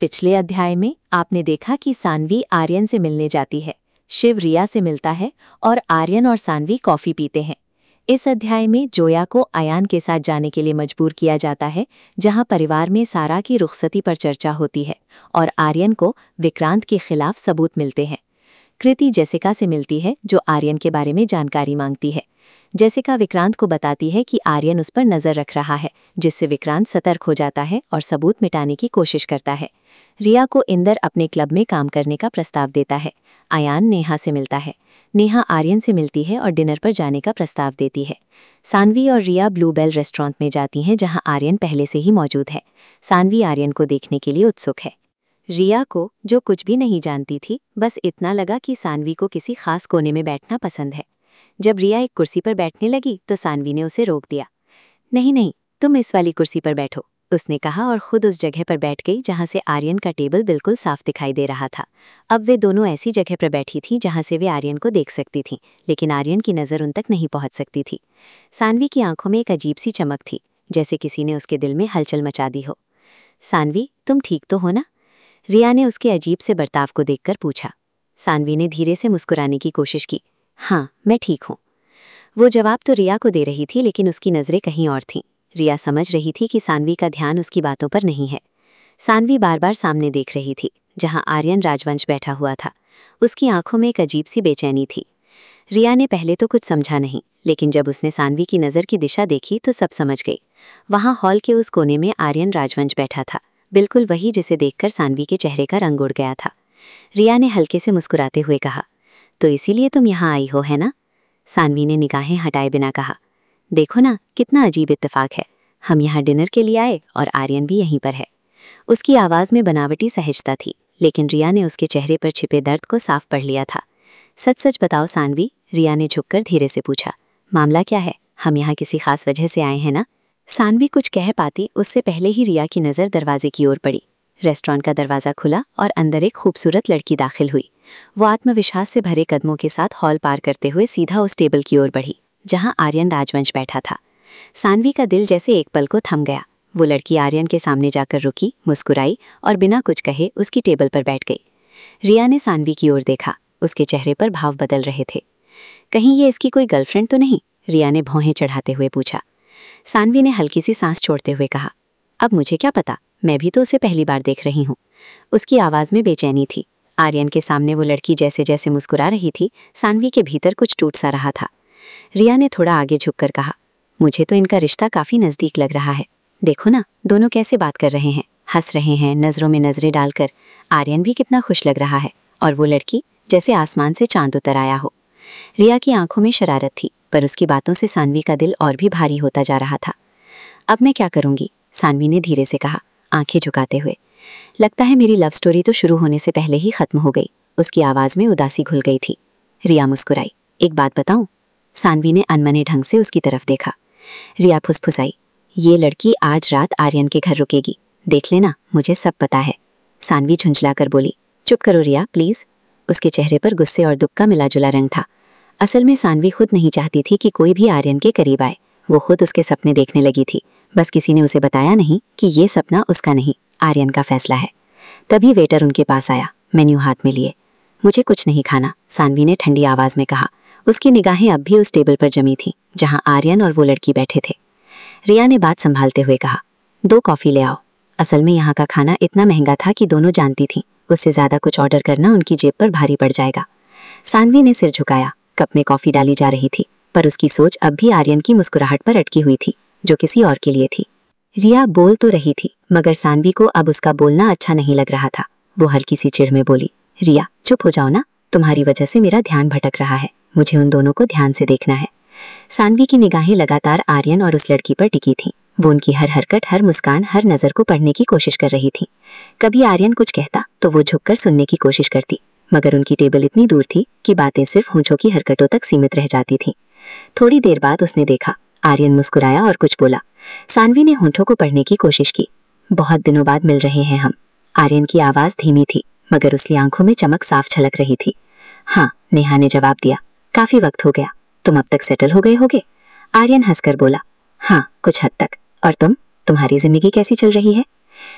पिछले अध्याय में आपने देखा कि सान्वी आर्यन से मिलने जाती है, शिव रिया से मिलता है और आर्यन और सान्वी कॉफी पीते हैं। इस अध्याय में जोया को अयान के साथ जाने के लिए मजबूर किया जाता है, जहां परिवार में सारा की रुखसती पर चर्चा होती है और आर्यन को विक्रांत के खिलाफ सबूत मिलते हैं। कृति जेसिका से मिलती है, जो आर्यन के बारे में जानकारी मांगती है। जेसिका विक्रांत को बताती है कि आर्यन उस पर नजर रख रहा है, जिससे विक्रांत सतर्क हो जाता है और सबूत मिटाने की कोशिश करता है। रिया को इंदर अपने क्लब में काम करने का प्रस्ताव देता है। अयान नेहा से मिलता है। नेहा आर्यन से मिलती है और डिनर पर जाने का प्रस्ताव देती है। सान्वी और रिया ब्लूबेल रेस्टोरेंट में जाती हैं, जहां आर्यन पहले से ही मौजूद है। सान्वी आर्यन को देखने के लिए उत्सुक है। रिया को, जो कुछ भी नहीं जानती थी, बस इतना लगा कि सान्वी को किसी खास कोने में बैठना पसंद है। जब रिया एक कुर्सी पर बैठने लगी तो सान्वी ने उसे रोक दिया। नहीं नहीं, तुम इस वाली कुर्सी पर बैठो, उसने कहा और खुद उस जगह पर बैठ गई जहां से आर्यन का टेबल बिल्कुल साफ दिखाई दे रहा था। अब वे दोनों ऐसी जगह पर बैठी थीं जहां से वे आर्यन को देख सकती थीं, लेकिन आर्यन की नज़र उन तक नहीं पहुंच सकती थी। सान्वी की आंखों में एक अजीब सी चमक थी, जैसे किसी ने उसके दिल में हलचल मचा दी हो। सान्वी, तुम ठीक तो हो ना? रिया ने उसके अजीब से बर्ताव को देखकर पूछा। सान्वी ने धीरे से मुस्कुराने की कोशिश की। हाँ, मैं ठीक हूँ। वो जवाब तो रिया को दे रही थी, लेकिन उसकी नज़रें कहीं और थीं। रिया समझ रही थी कि सान्वी का ध्यान उसकी बातों पर नहीं है। सान्वी बार बार सामने देख रही थी, जहां आर्यन राजवंश बैठा हुआ था। उसकी आंखों में एक अजीब सी बेचैनी थी। रिया ने पहले तो कुछ समझा नहीं, लेकिन जब उसने सान्वी की नज़र की दिशा देखी तो सब समझ गई। वहां हॉल के उस कोने में आर्यन राजवंश बैठा था, बिल्कुल वही जिसे देखकर सान्वी के चेहरे का रंग उड़ गया था। रिया ने हल्के से मुस्कुराते हुए कहा, तो इसीलिए तुम यहाँ आई हो, है ना? सान्वी ने निगाहें हटाए बिना कहा, देखो ना, कितना अजीब इत्तेफाक है। हम यहाँ डिनर के लिए आए और आर्यन भी यहीं पर है। उसकी आवाज़ में बनावटी सहजता थी, लेकिन रिया ने उसके चेहरे पर छिपे दर्द को साफ पढ़ लिया था। सच सच बताओ सान्वी, रिया ने झुककर धीरे से पूछा। मामला क्या है? हम यहाँ किसी खास वजह से आए हैं ना? सान्वी कुछ कह पाती उससे पहले ही रिया की नज़र दरवाजे की ओर पड़ी। रेस्टोरेंट का दरवाज़ा खुला और अंदर एक खूबसूरत लड़की दाखिल हुई। वो आत्मविश्वास से भरे कदमों के साथ हॉल पार करते हुए सीधा उस टेबल की ओर बढ़ी जहां आर्यन राजवंश बैठा था। सान्वी का दिल जैसे एक पल को थम गया। वो लड़की आर्यन के सामने जाकर रुकी, मुस्कुराई और बिना कुछ कहे उसकी टेबल पर बैठ गई। रिया ने सान्वी की ओर देखा। उसके चेहरे पर भाव बदल रहे थे। कहीं ये इसकी कोई गर्लफ्रेंड तो नहीं? रिया ने भौहें चढ़ाते हुए पूछा। सान्वी ने हल्की सी सांस छोड़ते हुए कहा, अब मुझे क्या पता, मैं भी तो उसे पहली बार देख रही हूँ। उसकी आवाज़ में बेचैनी थी। आर्यन के सामने वो लड़की जैसे जैसे मुस्कुरा रही थी, सान्वी के भीतर कुछ टूट सा रहा था। रिया ने थोड़ा आगे झुककर कहा, मुझे तो इनका रिश्ता काफ़ी नज़दीक लग रहा है। देखो ना, दोनों कैसे बात कर रहे हैं, हंस रहे हैं, नज़रों में नज़रें डालकर। आर्यन भी कितना खुश लग रहा है और वो लड़की जैसे आसमान से चांद उतर आया हो। रिया की आंखों में शरारत थी, पर उसकी बातों से सान्वी का दिल और भी भारी होता जा रहा था। अब मैं क्या करूँगी? सान्वी ने धीरे से कहा, आंखें झुकाते हुए। लगता है मेरी लव स्टोरी तो शुरू होने से पहले ही खत्म हो गई। उसकी आवाज़ में उदासी घुल गई थी। रिया मुस्कुराई। एक बात बताऊं? सान्वी ने अनमने ढंग से उसकी तरफ देखा। रिया फुसफुसाई, ये लड़की आज रात आर्यन के घर रुकेगी, देख लेना, मुझे सब पता है। सान्वी झुंझलाकर बोली, चुप करो रिया प्लीज़। उसके चेहरे पर गुस्से और दुख का मिला जुला रंग था। असल में सान्वी खुद नहीं चाहती थी कि कोई भी आर्यन के करीब आए। वो खुद उसके सपने देखने लगी थी, बस किसी ने उसे बताया नहीं कि ये सपना उसका नहीं, आर्यन का फैसला है। तभी वेटर उनके पास आया, मेन्यू हाथ में लिए। मुझे कुछ नहीं खाना, सान्वी ने ठंडी आवाज़ में कहा। उसकी निगाहें अब भी उस टेबल पर जमी थीं जहां आर्यन और वो लड़की बैठे थे। रिया ने बात संभालते हुए कहा, 2 कॉफ़ी ले आओ। असल में यहाँ का खाना इतना महंगा था कि दोनों जानती थीं उससे ज़्यादा कुछ ऑर्डर करना उनकी जेब पर भारी पड़ जाएगा। सान्वी ने सिर झुकाया। कप में कॉफ़ी डाली जा रही थी, पर उसकी सोच अब भी आर्यन की मुस्कुराहट पर अटकी हुई थी, जो किसी और के लिए थी। रिया बोल तो रही थी, मगर सान्वी को अब उसका बोलना अच्छा नहीं लग रहा था। वो हल्की सी चिढ़ में बोली, रिया चुप हो जाओ ना, तुम्हारी वजह से मेरा ध्यान भटक रहा है। मुझे उन दोनों को ध्यान से देखना है। सान्वी की निगाहें लगातार आर्यन और उस लड़की पर टिकी थीं। वो उनकी हर हरकत, हर मुस्कान, हर नज़र को पढ़ने की कोशिश कर रही थी। कभी आर्यन कुछ कहता तो वो झुककर सुनने की कोशिश करती, मगर उनकी टेबल इतनी दूर थी कि बातें सिर्फ होंठों की हरकतों तक सीमित रह जाती थीं। थोड़ी देर बाद उसने देखा, आर्यन मुस्कुराया और कुछ बोला। सान्वी ने होंठों को पढ़ने की कोशिश की। बहुत दिनों बाद मिल रहे हैं हम। आर्यन की आवाज़ धीमी थी, मगर उसकी आंखों में चमक साफ झलक रही थी। हाँ, नेहा ने जवाब दिया, काफ़ी वक्त हो गया। तुम अब तक सेटल हो गए होगे? आर्यन हंसकर बोला, हाँ कुछ हद तक। और तुम्हारी जिंदगी कैसी चल रही है?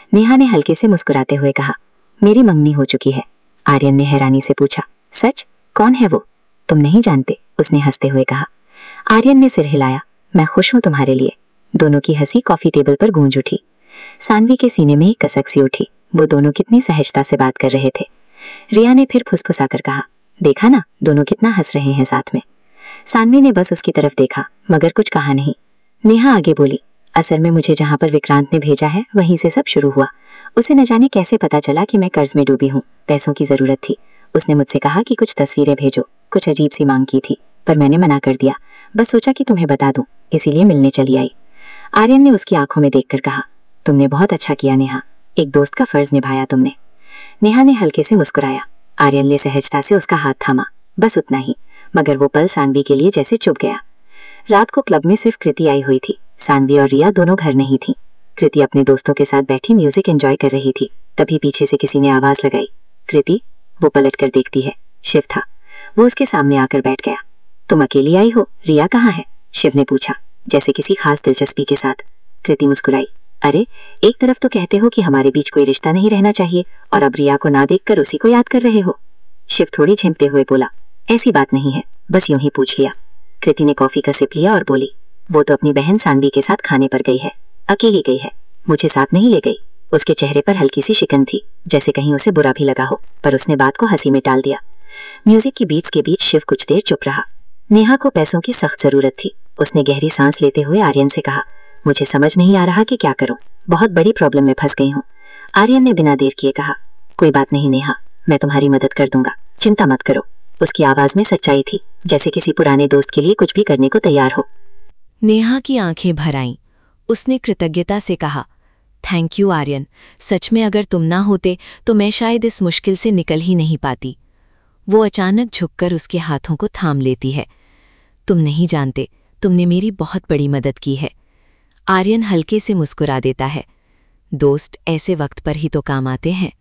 नेहा ने हल्के से मुस्कुराते हुए कहा, मेरी मंगनी हो चुकी है। आर्यन ने हैरानी से पूछा, सच? कौन है वो? तुम नहीं जानते, उसने हंसते हुए कहा। आर्यन ने सिर हिलाया, मैं खुश हूं तुम्हारे लिए। दोनों की हंसी कॉफी टेबल पर गूंज उठी। सानवी के सीने में एक कसक सी उठी। वो दोनों कितनी सहजता से बात कर रहे थे। रिया ने फिर फुसफुसाकर कहा, देखा ना, दोनों कितना हंस रहे हैं साथ में। सानवी ने बस उसकी तरफ देखा मगर कुछ कहा नहीं। नेहा आगे बोली, असल में मुझे जहां पर विक्रांत ने भेजा है वहीं से सब शुरू हुआ। उसे न जाने कैसे पता चला कि मैं कर्ज में डूबी हूँ, पैसों की जरूरत थी। उसने मुझसे कहा कि कुछ तस्वीरें भेजो, कुछ अजीब सी मांग की थी, पर मैंने मना कर दिया। बस सोचा कि तुम्हें बता दूं, इसीलिए मिलने चली आई। आर्यन ने उसकी आंखों में देखकर कहा, तुमने बहुत अच्छा किया नेहा, एक दोस्त का फर्ज निभाया तुमने। नेहा ने हल्के से मुस्कुराया। आर्यन ने सहजता से उसका हाथ थामा, बस उतना ही, मगर वो पल सानवी के लिए जैसे चुप गया। रात को क्लब में सिर्फ कृति आई हुई थी। सानवी और रिया दोनों घर नहीं थी। कृति अपने दोस्तों के साथ बैठी म्यूजिक एंजॉय कर रही थी। तभी पीछे से किसी ने आवाज लगाई, कृति। वो पलट कर देखती है, शिव था। वो उसके सामने आकर बैठ गया। तुम अकेली आई हो, रिया कहाँ है? शिव ने पूछा, जैसे किसी खास दिलचस्पी के साथ। कृति मुस्कुराई, अरे एक तरफ तो कहते हो कि हमारे बीच कोई रिश्ता नहीं रहना चाहिए, और अब रिया को ना देखकर उसी को याद कर रहे हो। शिव थोड़ी झिमते हुए बोला, ऐसी बात नहीं है, बस यूं ही पूछ लिया। कृति ने कॉफी का सिप लिया और बोली, वो तो अपनी बहन सानवी के साथ खाने पर गई है, अकेली गई है, मुझे साथ नहीं ले गई। उसके चेहरे पर हल्की सी शिकन थी, जैसे कहीं उसे बुरा भी लगा हो, पर उसने बात को हंसी में टाल दिया। म्यूजिक की बीट्स के बीच शिव कुछ देर चुप रहा। नेहा को पैसों की सख्त जरूरत थी। उसने गहरी सांस लेते हुए आर्यन से कहा, मुझे समझ नहीं आ रहा कि क्या करूं, बहुत बड़ी प्रॉब्लम में फंस गई हूं। आर्यन ने बिना देर किए कहा, कोई बात नहीं नेहा, मैं तुम्हारी मदद कर दूंगा, चिंता मत करो। उसकी आवाज में सच्चाई थी, जैसे किसी पुराने दोस्त के लिए कुछ भी करने को तैयार हो। नेहा की आंखें भर आईं। उसने कृतज्ञता से कहा, थैंक यू आर्यन, सच में अगर तुम ना होते तो मैं शायद इस मुश्किल से निकल ही नहीं पाती। वो अचानक झुककर उसके हाथों को थाम लेती है। तुम नहीं जानते, तुमने मेरी बहुत बड़ी मदद की है। आर्यन हल्के से मुस्कुरा देता है। दोस्त ऐसे वक्त पर ही तो काम आते हैं।